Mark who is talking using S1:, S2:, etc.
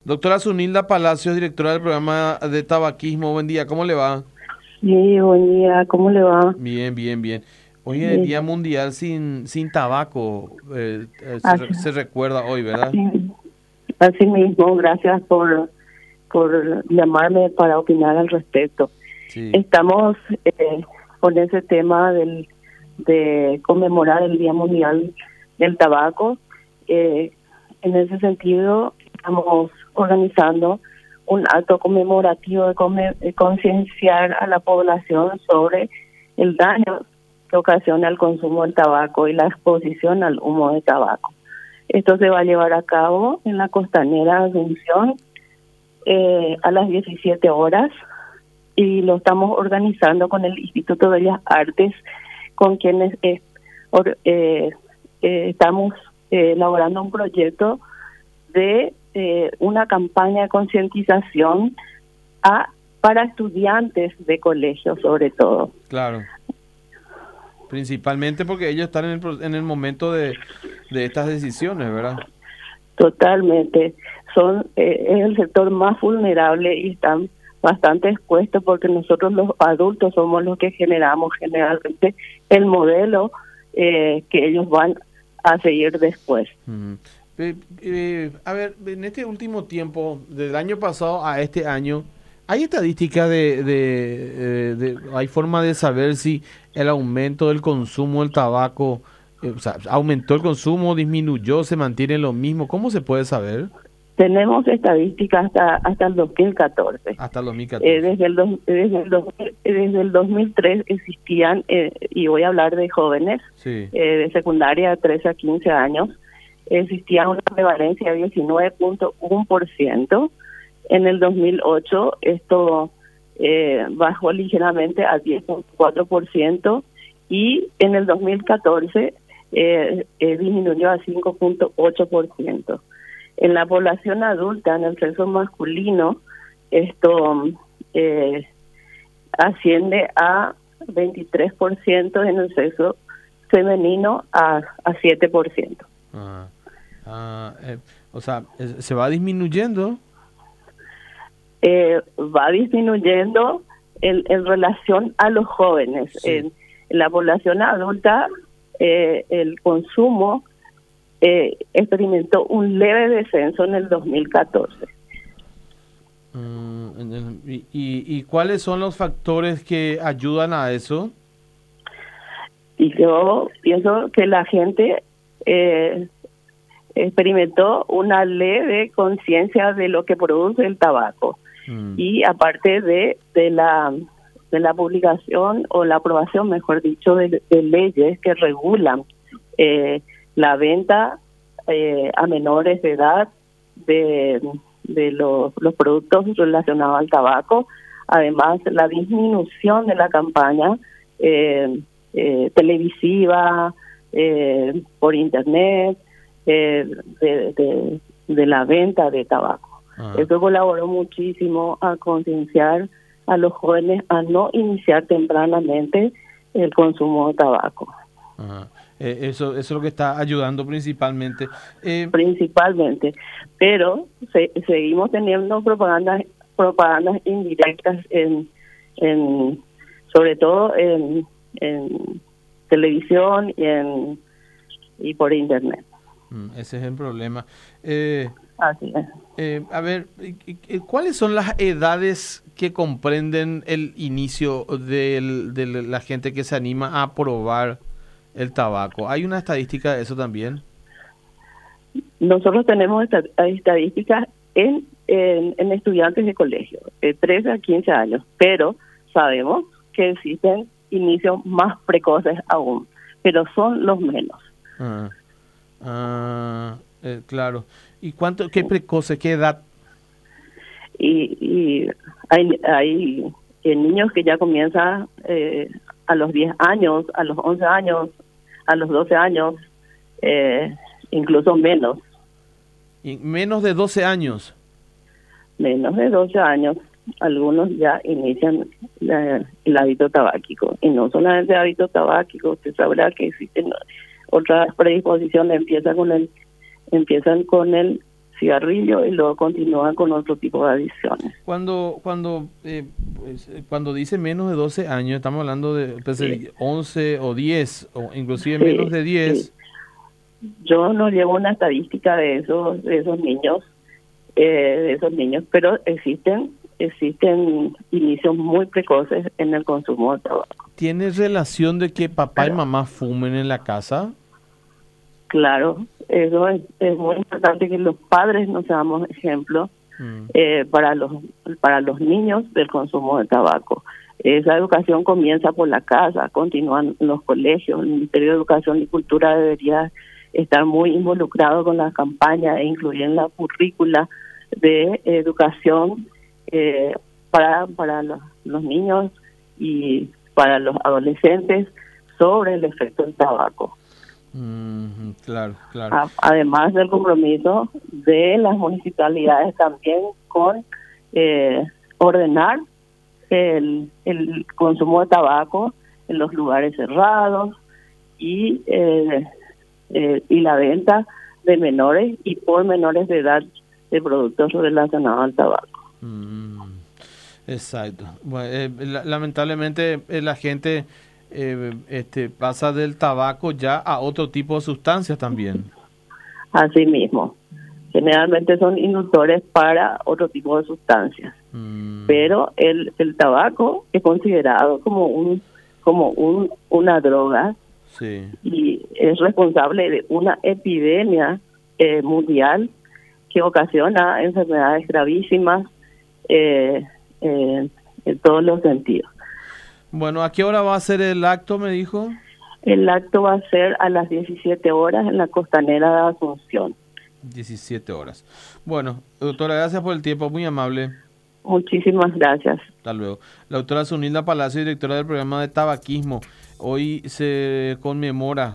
S1: Doctora Zunilda Palacios, directora del programa de tabaquismo. Buen día, ¿cómo le va?
S2: Sí, buen día, ¿cómo le va?
S1: Bien, bien, bien. Hoy es el
S2: Eh,
S1: Día Mundial sin Tabaco.
S2: así,
S1: Se recuerda hoy, ¿verdad?
S2: así, así mismo, gracias por llamarme para opinar al respecto.
S1: Sí.
S2: Estamos con ese tema de conmemorar el Día Mundial del Tabaco. En ese sentido, estamos organizando un acto conmemorativo de concienciar a la población sobre el daño que ocasiona el consumo del tabaco y la exposición al humo de tabaco. Esto se va a llevar a cabo en la Costanera de Asunción a las 17 horas y lo estamos organizando con el Instituto de Bellas Artes, con quienes estamos elaborando un proyecto de una campaña de concientización para estudiantes de colegio, sobre todo.
S1: Claro. Principalmente porque ellos están en el momento de estas decisiones, ¿verdad?
S2: Totalmente. Es el sector más vulnerable y están bastante expuestos porque nosotros los adultos somos los que generamos generalmente el modelo que ellos van a seguir después.
S1: Ujú. A ver, en este último tiempo, del año pasado a este año, ¿hay estadística hay forma de saber si el aumento del consumo del tabaco, o sea, aumentó el consumo, disminuyó, se mantiene lo mismo? ¿Cómo se puede saber?
S2: Tenemos estadísticas hasta el 2014.
S1: Hasta el 2014.
S2: Desde el 2003 existían, y voy a hablar de jóvenes,
S1: Sí.
S2: de secundaria de 13 a 15 años, existía una prevalencia de 19.1%. En el 2008 esto bajó ligeramente a 10.4% y en el 2014 disminuyó a 5.8%. En la población adulta, en el sexo masculino, esto asciende a 23%, en el sexo femenino a 7%.
S1: Ah, o sea, se va disminuyendo.
S2: Va disminuyendo en relación a los jóvenes.
S1: Sí.
S2: En la población adulta, el consumo experimentó un leve descenso en el 2014.
S1: ¿Y cuáles son los factores que ayudan a eso?
S2: Y yo pienso que la gente experimentó una leve conciencia de lo que produce el tabaco. Y aparte de la publicación o la aprobación, mejor dicho, de leyes que regulan la venta a menores de edad de los productos relacionados al tabaco, además la disminución de la campaña televisiva, por internet, de la venta de tabaco.
S1: Ajá.
S2: Eso colaboró muchísimo a concienciar a los jóvenes a no iniciar tempranamente el consumo de tabaco.
S1: Ajá. Eso es lo que está ayudando principalmente.
S2: Principalmente, pero seguimos teniendo propagandas indirectas sobre todo en televisión y por internet.
S1: Ese es el problema.
S2: Así es.
S1: A ver, ¿cuáles son las edades que comprenden el inicio de la gente que se anima a probar el tabaco? ¿Hay una estadística de eso también?
S2: Nosotros tenemos estadísticas en estudiantes de colegio, de 13 a 15 años, pero sabemos que existen inicios más precoces aún, pero son los menos.
S1: Claro. ¿Y qué precoce, qué edad?
S2: Y hay niños que ya comienzan a los 10 años, a los 11 años, a los 12 años, incluso menos.
S1: ¿Y menos de 12 años?
S2: Menos de 12 años, algunos ya inician el hábito tabáquico. Y no solamente el hábito tabáquico, usted sabrá que existen otras predisposiciones, empiezan con el cigarrillo y luego continúan con otro tipo de adicciones.
S1: Cuando dice menos de 12 años, estamos hablando de
S2: Sí.
S1: 11 o 10, o inclusive menos
S2: Sí,
S1: de 10.
S2: sí. Yo no llevo una estadística de esos niños, pero existen inicios muy precoces en el consumo de tabaco.
S1: ¿Tiene relación de que papá y
S2: Pero,
S1: mamá fumen en la casa?
S2: claro, es muy importante que los padres nos seamos ejemplo
S1: Mm,
S2: para los niños del consumo de tabaco. Esa educación comienza por la casa, continúan en los colegios. El Ministerio de Educación y Cultura debería estar muy involucrado con las campañas e incluir en la currícula de educación para los niños y para los adolescentes sobre el efecto del tabaco.
S1: claro, claro.
S2: Además del compromiso de las municipalidades también con ordenar el consumo de tabaco en los lugares cerrados y la venta de menores y por menores de edad de productos relacionados al tabaco.
S1: Exacto. Bueno, lamentablemente la gente pasa del tabaco ya a otro tipo de sustancias también.
S2: Asimismo, generalmente son inductores para otro tipo de sustancias, pero el tabaco es considerado como una droga.
S1: Sí.
S2: Y es responsable de una epidemia mundial que ocasiona enfermedades gravísimas en todos los sentidos.
S1: Bueno, ¿a qué hora va a ser el acto, me dijo?
S2: El acto va a ser a las 17 horas en la Costanera de Asunción.
S1: 17 horas. Bueno, doctora, gracias por el tiempo, muy amable.
S2: Muchísimas gracias.
S1: Hasta luego. La doctora Zunilda Palacio, directora del programa de tabaquismo. Hoy se conmemora